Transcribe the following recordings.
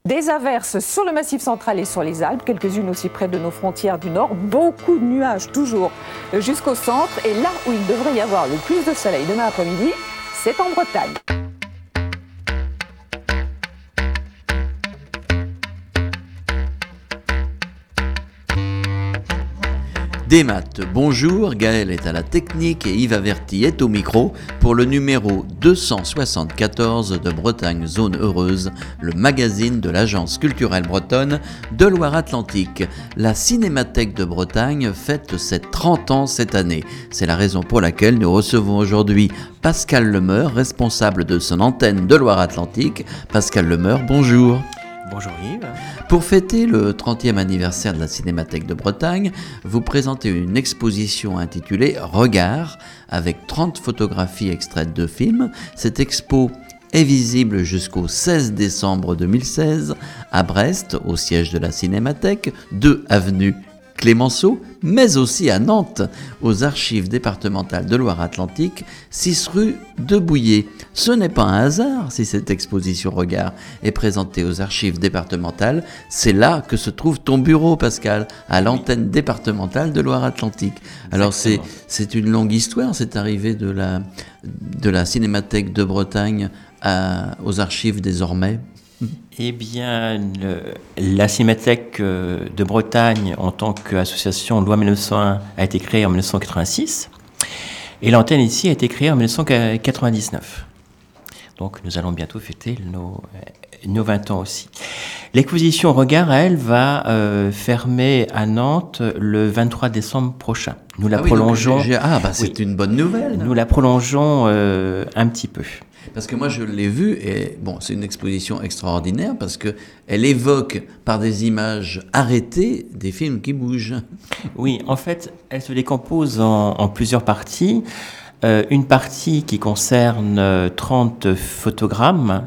Des averses sur le Massif central et sur les Alpes, quelques-unes aussi près de nos frontières du nord. Beaucoup de nuages toujours jusqu'au centre. Et là où il devrait y avoir le plus de soleil demain après-midi, c'est en Bretagne. Des maths, bonjour, Gaël est à la technique et Yves Averti est au micro pour le numéro 274 de Bretagne Zone Heureuse, le magazine de l'Agence culturelle bretonne de Loire-Atlantique. La Cinémathèque de Bretagne fête ses 30 ans cette année. C'est la raison pour laquelle nous recevons aujourd'hui Pascal Lemeur, responsable de son antenne de Loire-Atlantique. Pascal Lemeur, bonjour. Bonjour Yves. Pour fêter le 30e anniversaire de la Cinémathèque de Bretagne, vous présentez une exposition intitulée « Regard » avec 30 photographies extraites de films. Cette expo est visible jusqu'au 16 décembre 2016 à Brest, au siège de la Cinémathèque, 2 avenue Clémenceau, mais aussi à Nantes, aux archives départementales de Loire-Atlantique, 6 rue de Bouillé. Ce n'est pas un hasard si cette exposition Regard est présentée aux archives départementales. C'est là que se trouve ton bureau, Pascal, à l'antenne départementale de Loire-Atlantique. Alors c'est une longue histoire, cette arrivée de la Cinémathèque de Bretagne aux archives désormais. Eh bien, la Cinémathèque de Bretagne, en tant qu'association loi 1901, a été créée en 1986. Et l'antenne ici a été créée en 1999. Donc, nous allons bientôt fêter nos 20 ans aussi. L'exposition Regard, elle, va fermer à Nantes le 23 décembre prochain. Nous la prolongeons. C'est une bonne nouvelle. Nous la prolongeons un petit peu. Parce que moi je l'ai vue et bon, c'est une exposition extraordinaire parce que elle évoque par des images arrêtées des films qui bougent. Oui, en fait, elle se décompose en plusieurs parties. Une partie qui concerne 30 photogrammes,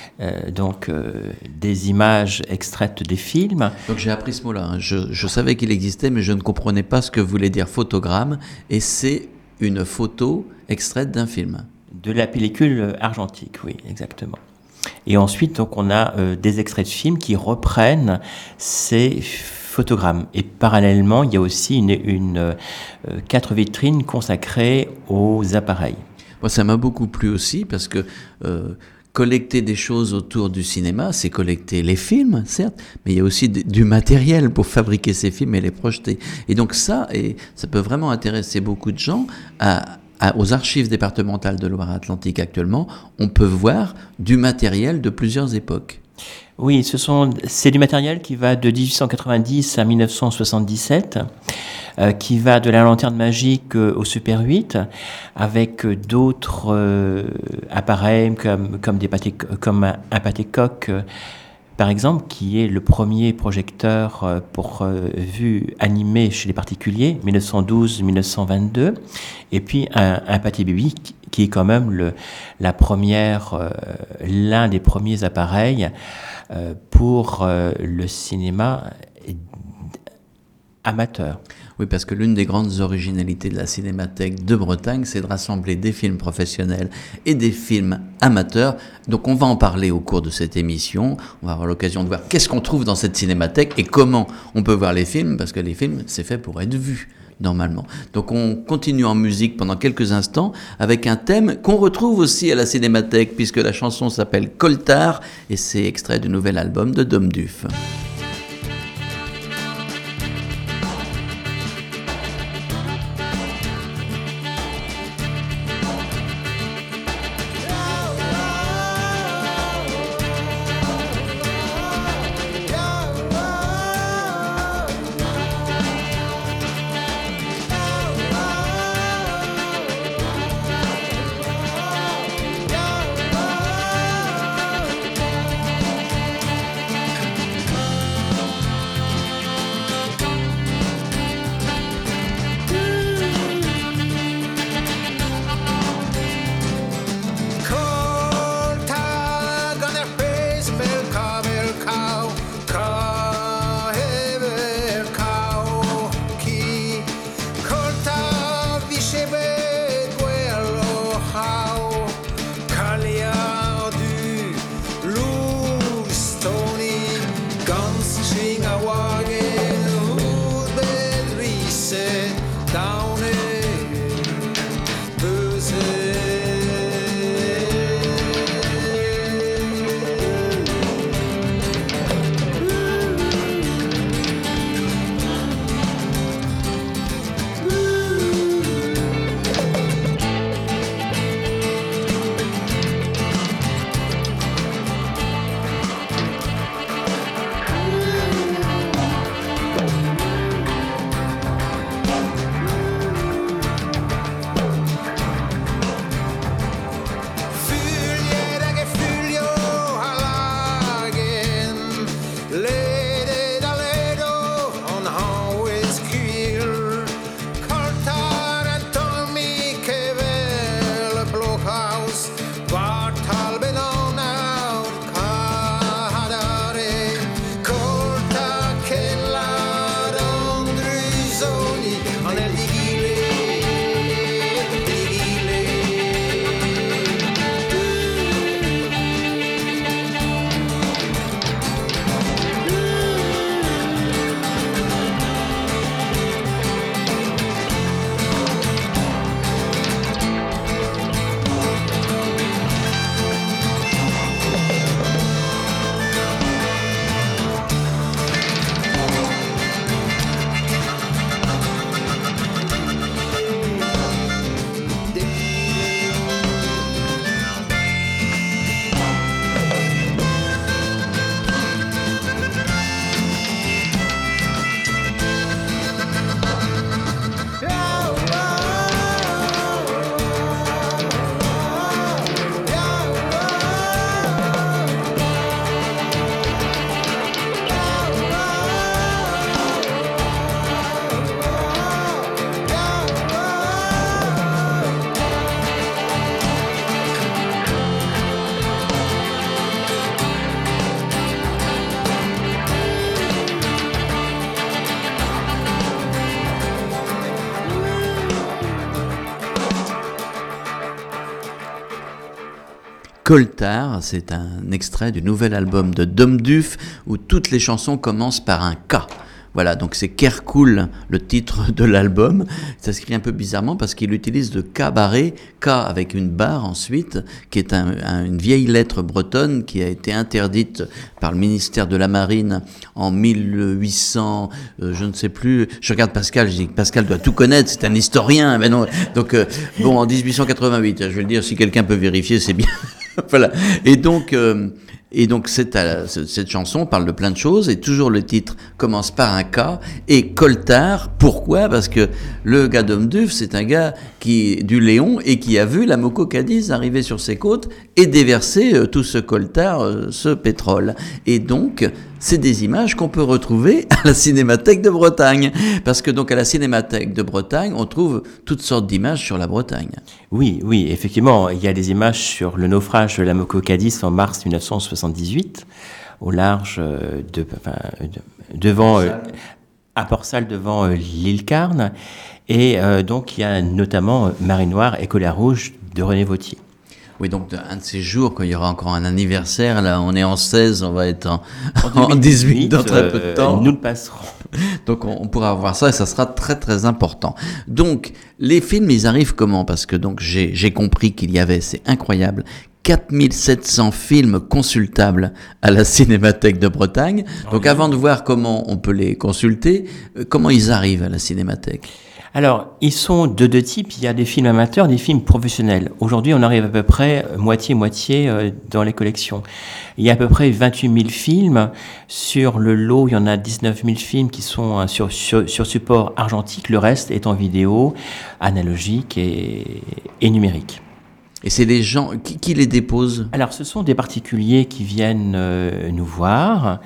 des images extraites des films. Donc j'ai appris ce mot-là. Je savais qu'il existait, mais je ne comprenais pas ce que voulait dire photogramme. Et c'est une photo extraite d'un film. De la pellicule argentique, oui, exactement. Et ensuite, donc, on a des extraits de films qui reprennent ces photogrammes. Et parallèlement, il y a aussi une 4 vitrines consacrées aux appareils. Moi, ça m'a beaucoup plu aussi parce que collecter des choses autour du cinéma, c'est collecter les films, certes, mais il y a aussi du matériel pour fabriquer ces films et les projeter. Et donc ça peut vraiment intéresser beaucoup de gens aux archives départementales de Loire-Atlantique actuellement, on peut voir du matériel de plusieurs époques. Oui, c'est du matériel qui va de 1890 à 1977, qui va de la lanterne magique au Super 8, avec d'autres appareils comme un Pathé-Coq, par exemple, qui est le premier projecteur pour vue animée chez les particuliers, 1912-1922, et puis un Pathé-Baby qui est quand même l'un des premiers appareils pour le cinéma amateur. Oui, parce que l'une des grandes originalités de la Cinémathèque de Bretagne, c'est de rassembler des films professionnels et des films amateurs. Donc on va en parler au cours de cette émission. On va avoir l'occasion de voir qu'est-ce qu'on trouve dans cette cinémathèque et comment on peut voir les films, parce que les films, c'est fait pour être vu normalement. Donc on continue en musique pendant quelques instants avec un thème qu'on retrouve aussi à la Cinémathèque, puisque la chanson s'appelle Coltard et c'est extrait du nouvel album de Dom Duf. Coltard, c'est un extrait du nouvel album de Dom Duf où toutes les chansons commencent par un K. Voilà, donc c'est Kerkoul, le titre de l'album. Ça s'écrit un peu bizarrement parce qu'il utilise le K barré, K avec une barre ensuite, qui est une vieille lettre bretonne qui a été interdite par le ministère de la Marine en 1800, je ne sais plus. Je regarde Pascal, je dis que Pascal doit tout connaître, c'est un historien. Mais non, donc bon, en 1888, je vais le dire, si quelqu'un peut vérifier, c'est bien. Voilà. Et donc cette chanson parle de plein de choses et toujours le titre commence par un K et Coltard. Pourquoi ? Parce que le gars d'Homme Duf, c'est un gars du Léon et qui a vu la Moco Cadiz arriver sur ses côtes et déverser tout ce coltard, ce pétrole. Et donc c'est des images qu'on peut retrouver à la Cinémathèque de Bretagne. Parce que donc à la Cinémathèque de Bretagne, on trouve toutes sortes d'images sur la Bretagne. Oui, effectivement, il y a des images sur le naufrage de la Moco Cadiz en mars 1978, au large devant à Port-Salle, devant l'île Carne. Et donc il y a notamment Marée Noire et Colère Rouge de René Vauthier. Oui, donc un de ces jours, quand il y aura encore un anniversaire, là on est en 16, on va être en 18 dans très peu de temps. Nous le passerons. Donc on pourra voir ça et ça sera très très important. Donc les films, ils arrivent comment ? Parce que donc j'ai compris qu'il y avait, c'est incroyable, 4700 films consultables à la Cinémathèque de Bretagne. Donc avant de voir comment on peut les consulter, comment ils arrivent à la Cinémathèque ? Alors, ils sont de deux types. Il y a des films amateurs, des films professionnels. Aujourd'hui, on arrive à peu près moitié-moitié dans les collections. Il y a à peu près 28 000 films. Sur le lot, il y en a 19 000 films qui sont sur support argentique. Le reste est en vidéo, analogique et numérique. Et c'est les gens qui les déposent ? Alors, ce sont des particuliers qui viennent nous voir.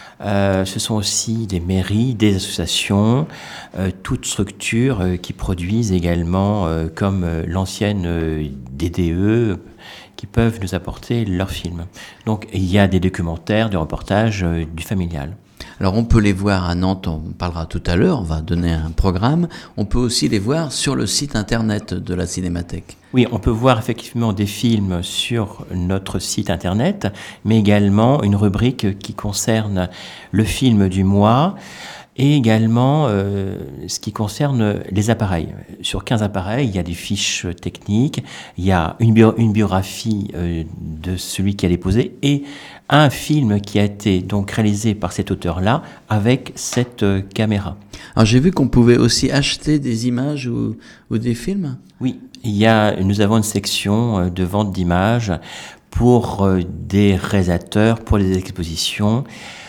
Ce sont aussi des mairies, des associations, toutes structures qui produisent également, comme l'ancienne DDE, qui peuvent nous apporter leurs films. Donc il y a des documentaires, des reportages, du familial. Alors on peut les voir à Nantes, on parlera tout à l'heure, on va donner un programme. On peut aussi les voir sur le site internet de la Cinémathèque. Oui, on peut voir effectivement des films sur notre site internet, mais également une rubrique qui concerne le film du mois et également ce qui concerne les appareils. Sur 15 appareils, il y a des fiches techniques, il y a une biographie de celui qui a déposé et un film qui a été donc réalisé par cet auteur-là avec cette caméra. Alors j'ai vu qu'on pouvait aussi acheter des images ou des films. Oui, nous avons une section de vente d'images pour des réalisateurs, pour des expositions,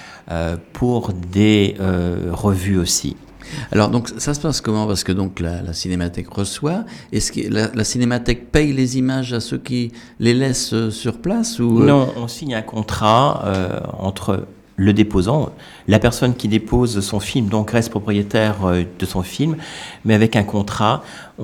pour des revues aussi. Alors donc ça se passe comment ? Parce que donc la Cinémathèque reçoit. Est-ce que la Cinémathèque paye les images à ceux qui les laissent sur place ou Non, on signe un contrat entre le déposant, la personne qui dépose son film, donc reste propriétaire de son film, mais avec un contrat,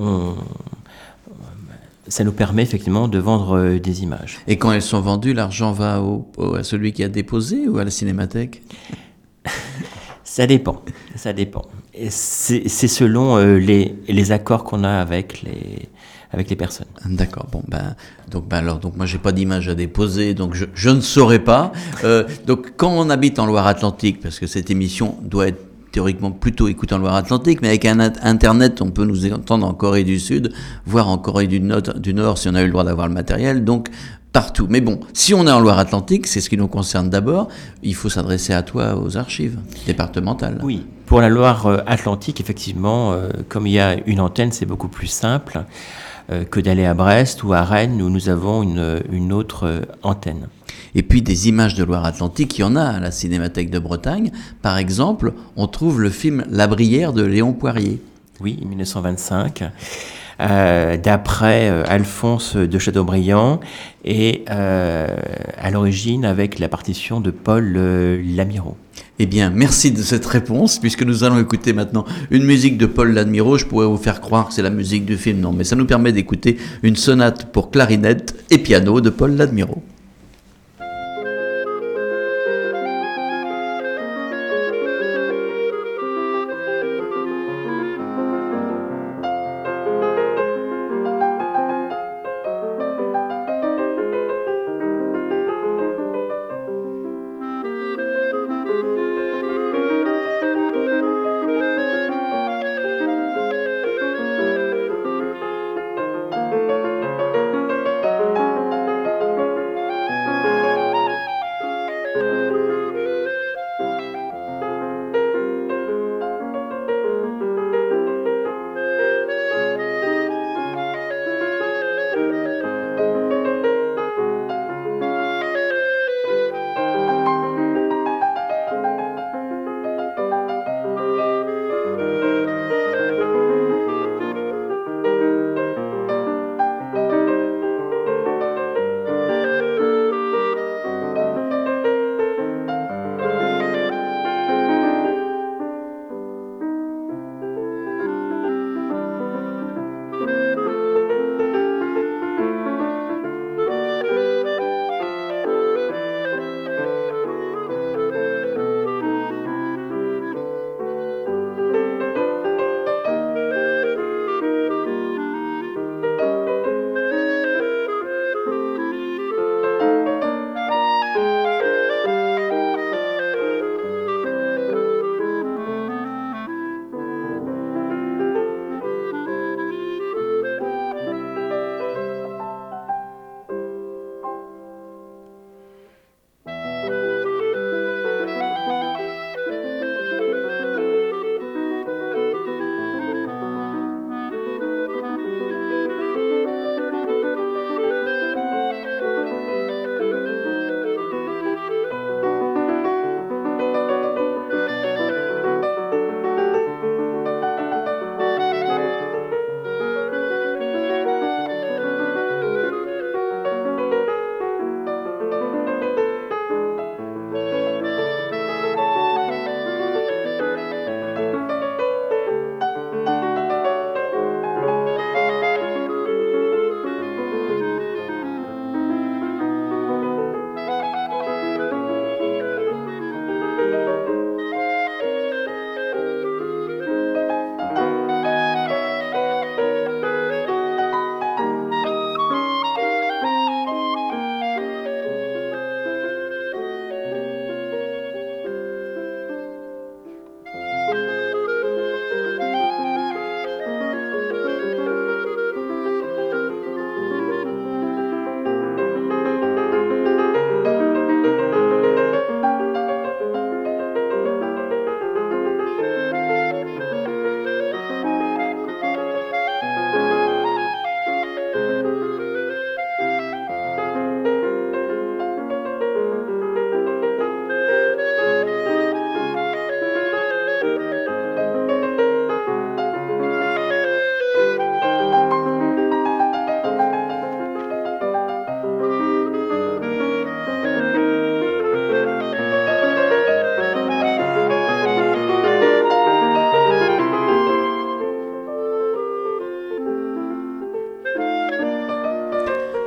ça nous permet effectivement de vendre des images. Et quand elles sont vendues, l'argent va à celui qui a déposé ou à la Cinémathèque ? Ça dépend. Et c'est selon les accords qu'on a avec les personnes. D'accord. Bon donc moi j'ai pas d'image à déposer, donc je ne saurais pas. Donc quand on habite en Loire-Atlantique, parce que cette émission doit être théoriquement plutôt écoutée en Loire-Atlantique, mais avec un Internet, on peut nous entendre en Corée du Sud, voire en Corée du Nord si on a eu le droit d'avoir le matériel. Donc partout. Mais bon, si on est en Loire-Atlantique, c'est ce qui nous concerne d'abord, il faut s'adresser à toi aux archives départementales. Oui, pour la Loire-Atlantique, effectivement, comme il y a une antenne, c'est beaucoup plus simple que d'aller à Brest ou à Rennes où nous avons une autre antenne. Et puis des images de Loire-Atlantique, il y en a à la Cinémathèque de Bretagne. Par exemple, on trouve le film La Brière de Léon Poirier. Oui, 1925. D'après Alphonse de Chateaubriand et à l'origine avec la partition de Paul Lamiraud. Eh bien, merci de cette réponse, puisque nous allons écouter maintenant une musique de Paul Lamiraud. Je pourrais vous faire croire que c'est la musique du film, non, mais ça nous permet d'écouter une sonate pour clarinette et piano de Paul Lamiraud.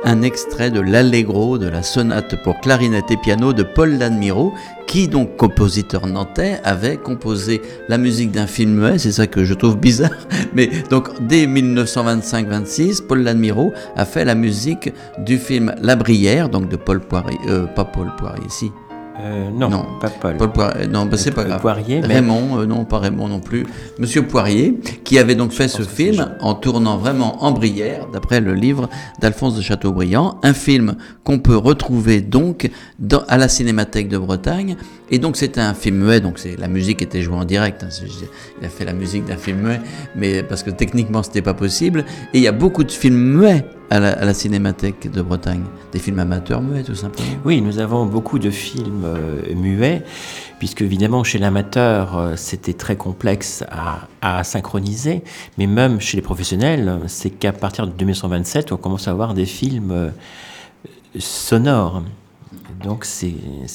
un extrait de l'Allegro de la sonate pour clarinette et piano de Paul Lannemiro, qui, donc compositeur nantais, avait composé la musique d'un film muet. C'est ça que je trouve bizarre. Mais donc, dès 1925-26, Paul Lannemiro a fait la musique du film La Brière, donc de Paul Poirier, pas Paul Poirier, si. Non, pas Paul. Paul Poirier, non, c'est pas grave. Poirier, mais... Raymond, non, pas Raymond non plus. Monsieur Poirier, qui avait donc fait ce film en tournant vraiment en Brière, d'après le livre d'Alphonse de Chateaubriand, un film qu'on peut retrouver donc à la Cinémathèque de Bretagne. Et donc c'était un film muet, donc la musique était jouée en direct. Il a fait la musique d'un film muet, mais parce que techniquement c'était pas possible. Et il y a beaucoup de films muets à la Cinémathèque de Bretagne, des films amateurs muets tout simplement. Oui, nous avons beaucoup de films muets, puisque évidemment chez l'amateur c'était très complexe à synchroniser, mais même chez les professionnels, c'est qu'à partir de 2127 on commence à avoir des films sonores. Donc c'est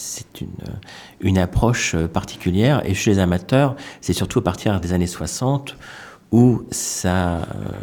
une approche particulière, et chez les amateurs, c'est surtout à partir des années 60 où ça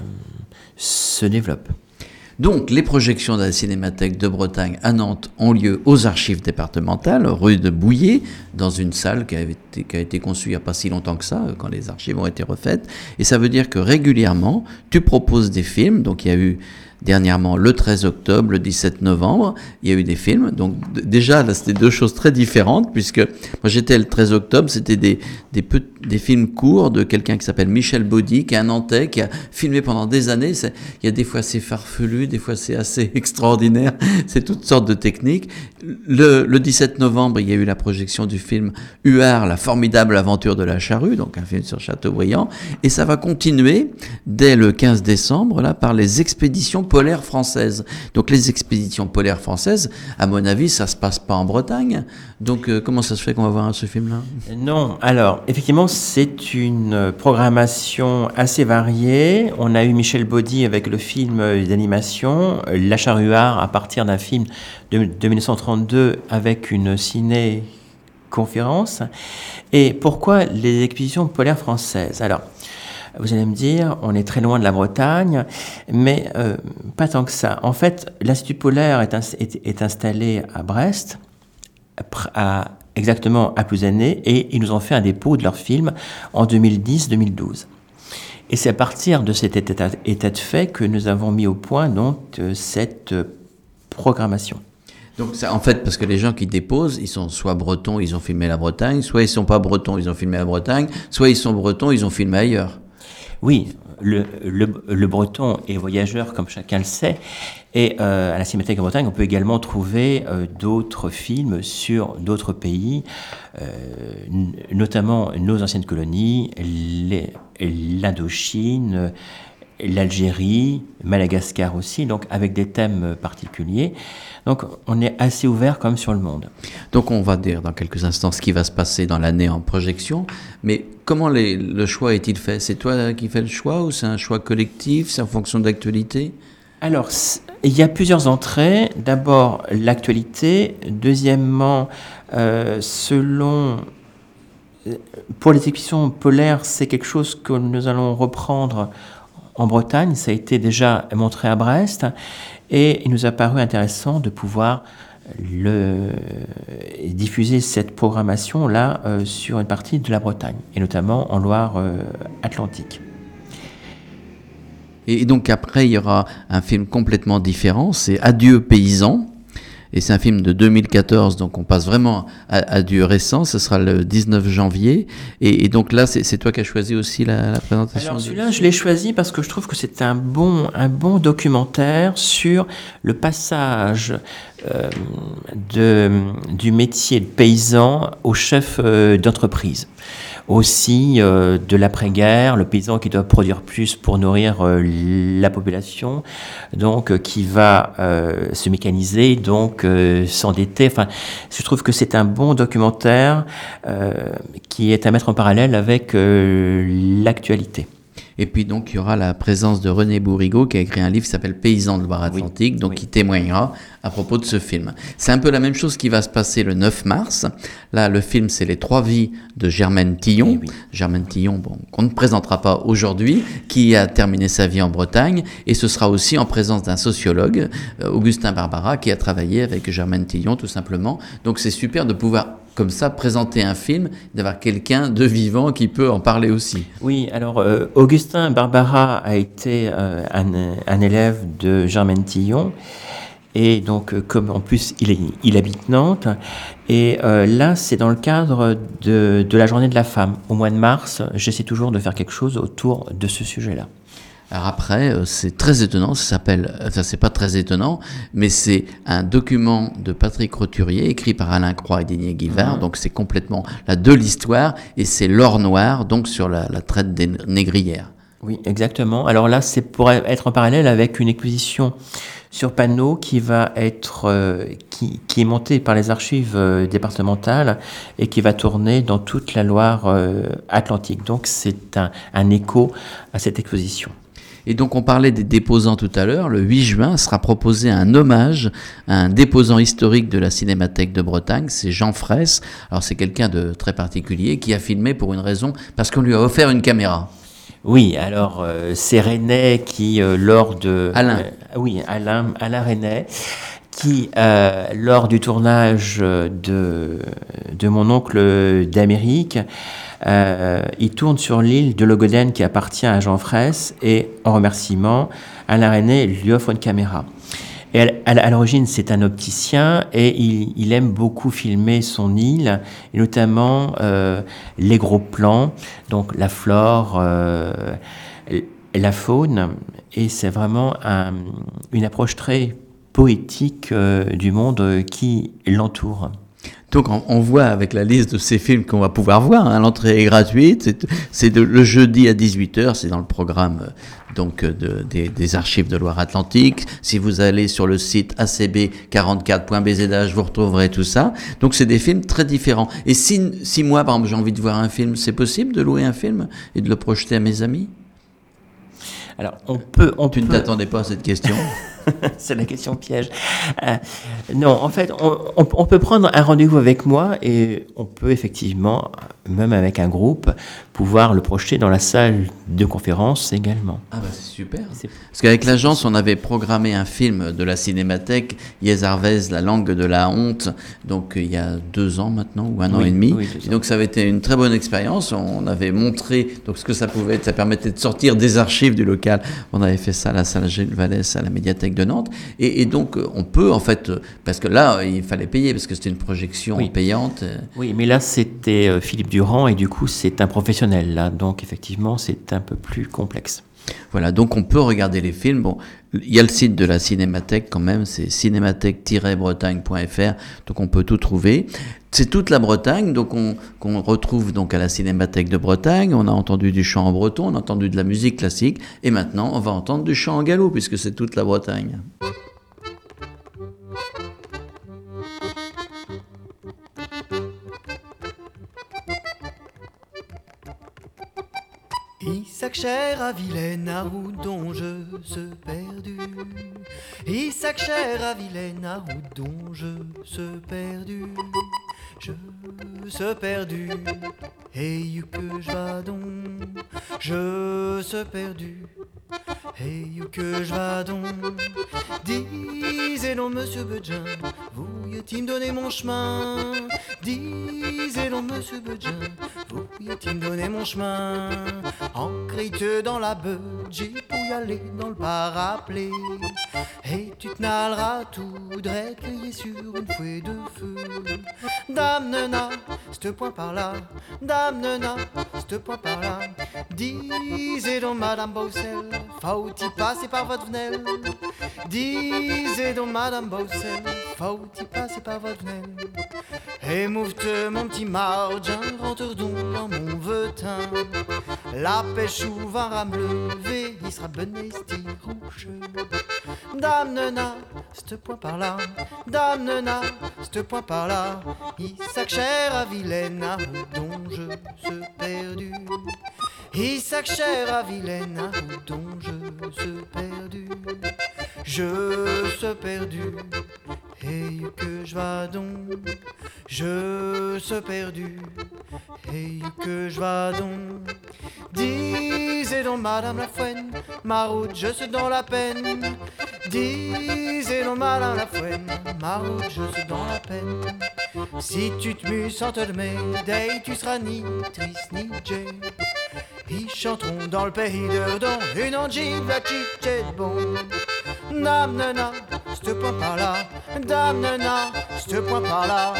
se développe. Donc, les projections de la Cinémathèque de Bretagne à Nantes ont lieu aux archives départementales, rue de Bouillé, dans une salle qui a été conçue il n'y a pas si longtemps que ça, quand les archives ont été refaites. Et ça veut dire que régulièrement, tu proposes des films. Donc, il y a eu dernièrement le 13 octobre, le 17 novembre, il y a eu des films. Donc déjà, là, c'était deux choses très différentes, puisque moi j'étais le 13 octobre, c'était des films courts de quelqu'un qui s'appelle Michel Baudy, qui est un Nantais, qui a filmé pendant des années. Il y a des fois c'est farfelu, des fois c'est assez extraordinaire, c'est toutes sortes de techniques. Le 17 novembre, il y a eu la projection du film Huard, la formidable aventure de la charrue, donc un film sur Chateaubriand, et ça va continuer dès le 15 décembre, là, par les expéditions polaires françaises. Donc les expéditions polaires françaises, à mon avis, ça se passe pas en Bretagne. Donc comment ça se fait qu'on va voir ce film-là ? Non, alors effectivement, c'est une programmation assez variée. On a eu Michel Baudy avec le film d'animation La charrue Huard, à partir d'un film de 1932 avec une ciné-conférence. Et pourquoi les expéditions polaires françaises ? Alors, vous allez me dire, on est très loin de la Bretagne, mais pas tant que ça. En fait, l'Institut polaire est installé à Brest, exactement à Plouzané, et ils nous ont fait un dépôt de leurs films en 2010-2012. Et c'est à partir de cet état de fait que nous avons mis au point donc cette programmation. Donc ça, en fait, parce que les gens qui déposent, ils sont soit bretons, ils ont filmé la Bretagne, soit ils sont pas bretons, ils ont filmé la Bretagne, soit ils sont bretons, ils ont filmé ailleurs. Oui, le breton est voyageur, comme chacun le sait, et à la Cinémathèque de Bretagne, on peut également trouver d'autres films sur d'autres pays, notamment nos anciennes colonies, l'Indochine, l'Algérie, Madagascar aussi, donc avec des thèmes particuliers. Donc on est assez ouvert comme sur le monde. Donc on va dire dans quelques instants ce qui va se passer dans l'année en projection, mais comment le choix est-il fait ? C'est toi qui fais le choix ou c'est un choix collectif ? C'est en fonction de l'actualité ? Alors, il y a plusieurs entrées. D'abord, l'actualité. Deuxièmement, pour les expéditions polaires, c'est quelque chose que nous allons reprendre en Bretagne. Ça a été déjà montré à Brest. Et il nous a paru intéressant de pouvoir diffuser cette programmation-là sur une partie de la Bretagne, et notamment en Loire-Atlantique. Et donc après, il y aura un film complètement différent, c'est Adieu paysans. Et c'est un film de 2014, donc on passe vraiment à du récent. Ce sera le 19 janvier. Et donc là, c'est toi qui as choisi aussi la présentation. Alors celui-là, je l'ai choisi parce que je trouve que c'est un bon documentaire sur le passage du métier de paysan au chef d'entreprise. Aussi de l'après-guerre, le paysan qui doit produire plus pour nourrir la population, donc qui va se mécaniser, donc s'endetter. Enfin, je trouve que c'est un bon documentaire qui est à mettre en parallèle avec l'actualité. Et puis donc il y aura la présence de René Bourrigaud qui a écrit un livre qui s'appelle Paysans de Loire-Atlantique, donc qui témoignera à propos de ce film. C'est un peu la même chose qui va se passer le 9 mars. Là, le film, c'est Les 3 vies de Germaine Tillon. Germaine Tillon, qu'on ne présentera pas aujourd'hui, qui a terminé sa vie en Bretagne. Et ce sera aussi en présence d'un sociologue, Augustin Barbara, qui a travaillé avec Germaine Tillon, tout simplement. Donc c'est super de pouvoir comme ça, présenter un film, d'avoir quelqu'un de vivant qui peut en parler aussi. Oui, alors Augustin Barbara a été un élève de Germaine Tillon, et donc comme en plus il habite Nantes, et là c'est dans le cadre de la journée de la femme. Au mois de mars, j'essaie toujours de faire quelque chose autour de ce sujet-là. Alors après, c'est très étonnant, ça s'appelle, enfin c'est pas très étonnant, mais c'est un document de Patrick Roturier, écrit par Alain Croix et Didier Guivard, donc c'est complètement là de l'histoire, et c'est l'or noir, donc sur la traite des négrières. Oui, exactement. Alors là, c'est pour être en parallèle avec une exposition sur panneau qui va être qui est montée par les archives départementales et qui va tourner dans toute la Loire Atlantique. Donc c'est un écho à cette exposition. Et donc on parlait des déposants tout à l'heure, le 8 juin sera proposé un hommage à un déposant historique de la Cinémathèque de Bretagne, c'est Jean Fraisse. Alors c'est quelqu'un de très particulier qui a filmé pour une raison, parce qu'on lui a offert une caméra. Oui, alors c'est René qui, lors de... Alain René, qui, lors du tournage de Mon oncle d'Amérique, il tourne sur l'île de Logoden qui appartient à Jean Fraisse, et en remerciement, Alain René lui offre une caméra. Et à l'origine, c'est un opticien, et il aime beaucoup filmer son île, et notamment les gros plans, donc la flore, la faune, et c'est vraiment une approche très poétique du monde qui l'entoure. Donc on voit avec la liste de ces films qu'on va pouvoir voir, hein, l'entrée est gratuite, c'est le jeudi à 18h, c'est dans le programme donc des archives de Loire-Atlantique. Si vous allez sur le site acb44.bzh, vous retrouverez tout ça. Donc c'est des films très différents. Et si moi, par exemple, j'ai envie de voir un film, c'est possible de louer un film et de le projeter à mes amis ? Alors tu ne t'attendais pas à cette question ? C'est la question piège. Non, en fait, on peut prendre un rendez-vous avec moi, et on peut effectivement, même avec un groupe, pouvoir le projeter dans la salle de conférence également. Ah bah c'est super. Parce qu'avec l'agence, on avait programmé un film de la Cinémathèque, Yes Arvez, La langue de la honte, donc il y a 2 ans maintenant, ou un an et demi. Oui, et donc ça avait été une très bonne expérience. On avait montré donc ce que ça pouvait être. Ça permettait de sortir des archives du local. On avait fait ça à la salle Gilles Vallès, à la médiathèque de Nantes. Et donc on peut en fait, parce que là il fallait payer, parce que c'était une projection payante. Oui, mais là c'était Philippe Durand, et du coup c'est un professionnel là, donc effectivement c'est un peu plus complexe. Voilà, donc on peut regarder les films. Bon, il y a le site de la Cinémathèque quand même, c'est cinémathèque-bretagne.fr, donc on peut tout trouver. C'est toute la Bretagne, donc qu'on retrouve donc à la Cinémathèque de Bretagne. On a entendu du chant en breton, on a entendu de la musique classique, et maintenant on va entendre du chant en gallo, puisque c'est toute la Bretagne. Isaac cher à Vilaine, à Roudon je se perdu. Isaac cher à Vilaine, à Roudon je se perdu. Je se perdu, hey où que je vas donc. Je se perdu, hey où que je vas donc. Disez donc monsieur Bedjen, vouliez-il me donner mon chemin? Disez donc monsieur Bedjen, vouliez-il me donner mon chemin? Ancré-te dans la budget pour y aller dans le parapluie. Et tu te naleras tout droit crier sur une fouet de feu. Dame nena, c'te point par là. Dame nena, c'te point par là. Disez donc madame Baucel, faut-il passer par votre venelle? Disez donc madame Baucel, faut-il passer par votre veine? Émouve-te mon petit margin, rentre donc dans mon vetin. La pêche ou vin rame levé, il sera bené sti rouge. Dame nena, c'te point par là, dame nena, c'te point par là. Il sac cher à Vilaine, à dont je se perdu. Il sac cher à Vilaine, à dont je se perdu. Je se perdu, et que je vas donc. Je se perdu, et que je vas donc. Disez donc madame la Fouenne, ma route je suis dans la peine. Disez donc madame la Fouenne, ma route je suis dans la peine. Si tu te mues sans te le médaille, tu seras ni triste ni jay. Ils chanteront dans le pays de Don une angive la chiche de bon. Dame nena, c'te point par là, dame nena, c'te point par là.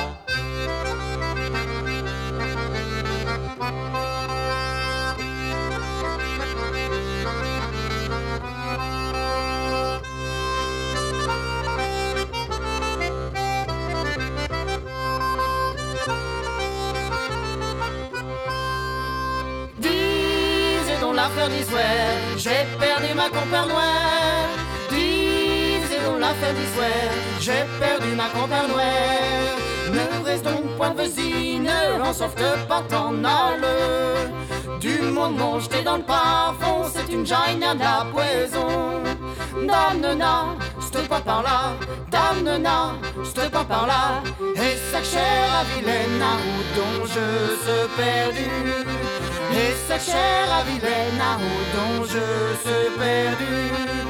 Disez donc l'affaire d'histoire, j'ai perdu ma compère noire. Disez donc l'affaire d'histoire, j'ai perdu ma compère noire. Ne reste donc point de voisine, en sorte pas t'en aller. Du monde mon jeté dans le parfum, c'est une jaine à la poison. Dame nena, c'te pas par là, dame nena, c'te pas par là. Et sac cher à Vilaine, à où dont je se perdu. Et sac cher à Vilaine, à où dont je se perdu.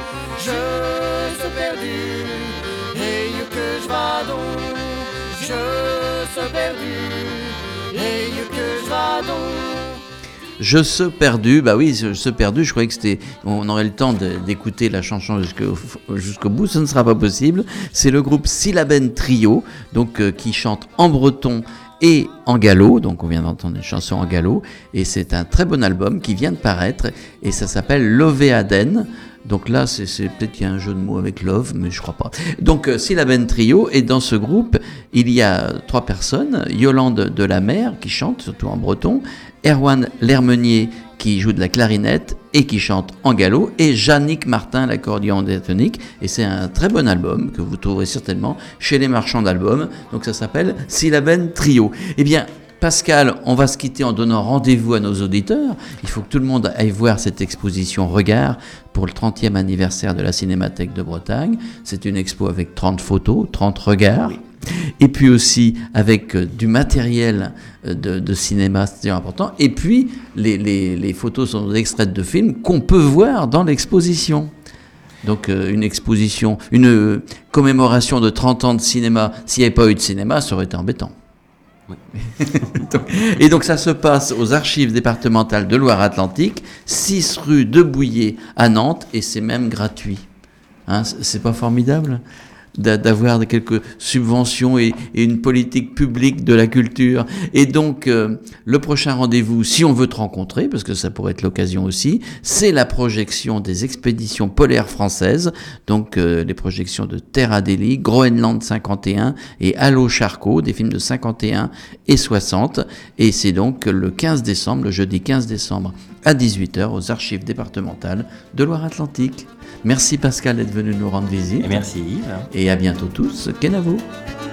Je se perdu, et que je vas donc. Je se perdu, et que je vas donc. Je se perdu, bah oui, je se perdu, je croyais que c'était, on aurait le temps d'écouter la chanson jusqu'au bout, ce ne sera pas possible. C'est le groupe Syllaben Trio, donc qui chante en breton et en gallo, donc on vient d'entendre une chanson en gallo, et c'est un très bon album qui vient de paraître, et ça s'appelle Lovéaden. Donc là, c'est peut-être qu'il y a un jeu de mots avec love, mais je crois pas. Donc Syllaben Trio, et dans ce groupe, il y a 3 personnes, Yolande Delamer qui chante, surtout en breton, Erwan Lermenier qui joue de la clarinette et qui chante en gallo, et Jannick Martin, l'accordéon diatonique, et c'est un très bon album que vous trouverez certainement chez les marchands d'albums, donc ça s'appelle Syllaben Trio. Eh bien, Pascal, on va se quitter en donnant rendez-vous à nos auditeurs. Il faut que tout le monde aille voir cette exposition Regard pour le 30e anniversaire de la Cinémathèque de Bretagne. C'est une expo avec 30 photos, 30 regards. Oui. Et puis aussi avec du matériel de cinéma, c'est important. Et puis les photos sont des extraits de films qu'on peut voir dans l'exposition. Donc une exposition, une commémoration de 30 ans de cinéma. S'il n'y avait pas eu de cinéma, ça aurait été embêtant. Oui. Et donc ça se passe aux archives départementales de Loire-Atlantique, 6 rue de Bouillé à Nantes, et c'est même gratuit. Hein, c'est pas formidable d'avoir quelques subventions et une politique publique de la culture. Et donc le prochain rendez-vous, si on veut te rencontrer, parce que ça pourrait être l'occasion aussi, c'est la projection des expéditions polaires françaises, donc les projections de Terre Adélie, Groenland 51 et Allo Charcot, des films de 51 et 60, et c'est donc le 15 décembre, le jeudi 15 décembre à 18h aux archives départementales de Loire-Atlantique. Merci Pascal d'être venu nous rendre visite. Et merci Yves. Et à bientôt tous. Kenavo.